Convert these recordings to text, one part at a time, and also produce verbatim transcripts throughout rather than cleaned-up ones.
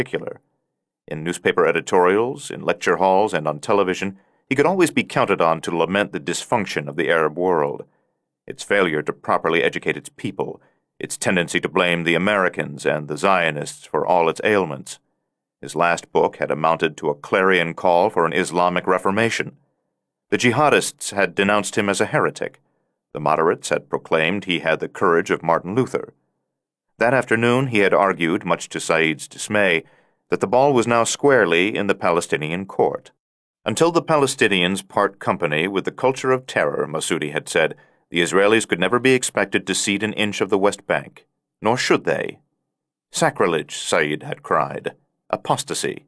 particular. In newspaper editorials, in lecture halls, and on television, he could always be counted on to lament the dysfunction of the Arab world, its failure to properly educate its people, its tendency to blame the Americans and the Zionists for all its ailments. His last book had amounted to a clarion call for an Islamic reformation. The jihadists had denounced him as a heretic. The moderates had proclaimed he had the courage of Martin Luther. That afternoon he had argued, much to Said's dismay, that the ball was now squarely in the Palestinian court. Until the Palestinians part company with the culture of terror, Massoudi had said, the Israelis could never be expected to cede an inch of the West Bank, nor should they. Sacrilege, Said had cried. Apostasy.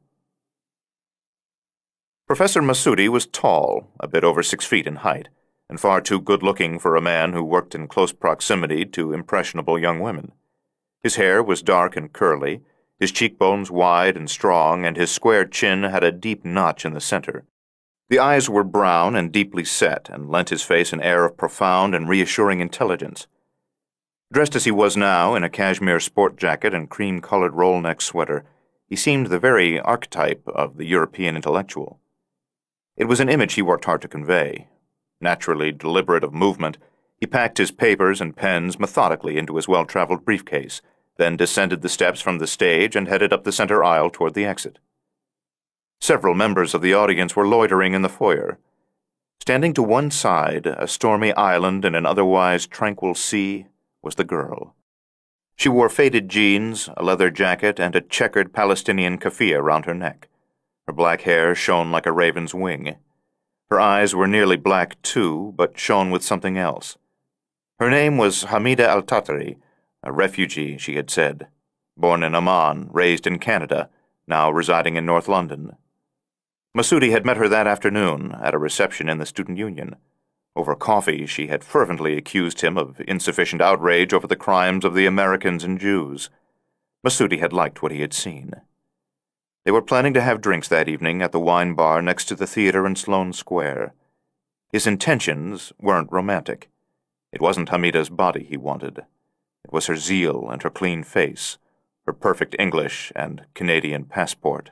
Professor Massoudi was tall, a bit over six feet in height, and far too good-looking for a man who worked in close proximity to impressionable young women. His hair was dark and curly, his cheekbones wide and strong, and his square chin had a deep notch in the center. The eyes were brown and deeply set, and lent his face an air of profound and reassuring intelligence. Dressed as he was now, in a cashmere sport jacket and cream-colored roll-neck sweater, he seemed the very archetype of the European intellectual. It was an image he worked hard to convey. Naturally deliberate of movement, he packed his papers and pens methodically into his well-traveled briefcase, then descended the steps from the stage and headed up the center aisle toward the exit. Several members of the audience were loitering in the foyer. Standing to one side, a stormy island in an otherwise tranquil sea, was the girl. She wore faded jeans, a leather jacket, and a checkered Palestinian keffiyeh round her neck. Her black hair shone like a raven's wing. Her eyes were nearly black, too, but shone with something else. Her name was Hamida Al-Tatari, a refugee, she had said. Born in Amman, raised in Canada, now residing in North London. Massoudi had met her that afternoon at a reception in the Student Union. Over coffee, she had fervently accused him of insufficient outrage over the crimes of the Americans and Jews. Massoudi had liked what he had seen. They were planning to have drinks that evening at the wine bar next to the theater in Sloane Square. His intentions weren't romantic. It wasn't Hamida's body he wanted. It was her zeal and her clean face, her perfect English and Canadian passport.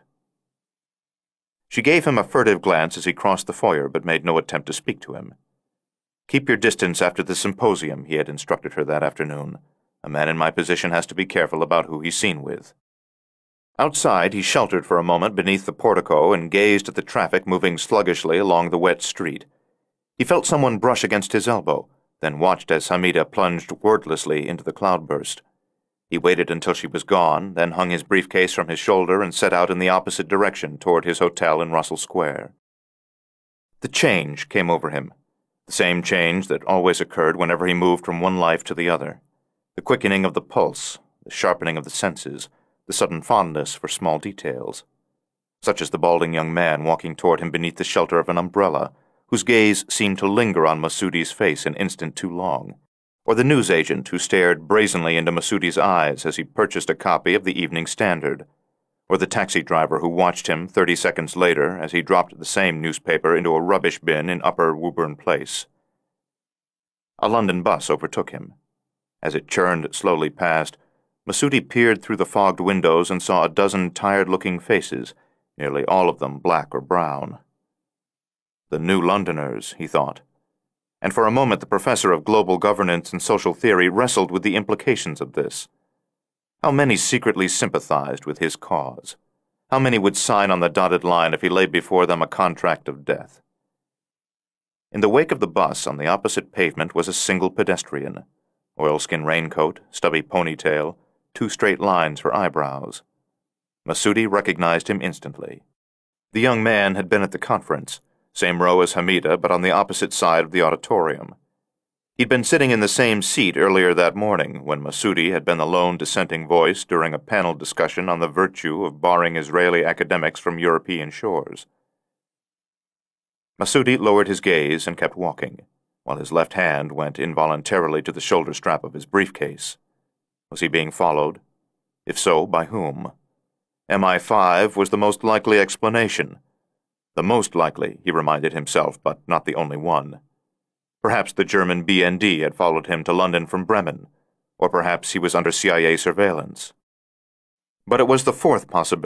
She gave him a furtive glance as he crossed the foyer, but made no attempt to speak to him. Keep your distance after the symposium, he had instructed her that afternoon. A man in my position has to be careful about who he's seen with. Outside, he sheltered for a moment beneath the portico and gazed at the traffic moving sluggishly along the wet street. He felt someone brush against his elbow, then watched as Hamida plunged wordlessly into the cloudburst. He waited until she was gone, then hung his briefcase from his shoulder and set out in the opposite direction toward his hotel in Russell Square. The change came over him. The same change that always occurred whenever he moved from one life to the other. The quickening of the pulse, the sharpening of the senses, the sudden fondness for small details. Such as the balding young man walking toward him beneath the shelter of an umbrella, whose gaze seemed to linger on Massoudi's face an instant too long. Or the newsagent who stared brazenly into Massoudi's eyes as he purchased a copy of the Evening Standard. Or the taxi driver who watched him thirty seconds later as he dropped the same newspaper into a rubbish bin in Upper Woburn Place. A London bus overtook him. As it churned slowly past, Massoudi peered through the fogged windows and saw a dozen tired-looking faces, nearly all of them black or brown. The New Londoners, he thought. And for a moment the professor of global governance and social theory wrestled with the implications of this. How many secretly sympathized with his cause? How many would sign on the dotted line if he laid before them a contract of death? In the wake of the bus on the opposite pavement was a single pedestrian. Oilskin raincoat, stubby ponytail, two straight lines for eyebrows. Massoudi recognized him instantly. The young man had been at the conference, same row as Hamida, but on the opposite side of the auditorium. He'd been sitting in the same seat earlier that morning when Massoudi had been the lone dissenting voice during a panel discussion on the virtue of barring Israeli academics from European shores. Massoudi lowered his gaze and kept walking, while his left hand went involuntarily to the shoulder strap of his briefcase. Was he being followed? If so, by whom? M I five was the most likely explanation. The most likely, he reminded himself, but not the only one. Perhaps the German B N D had followed him to London from Bremen, or perhaps he was under C I A surveillance. But it was the fourth possibility.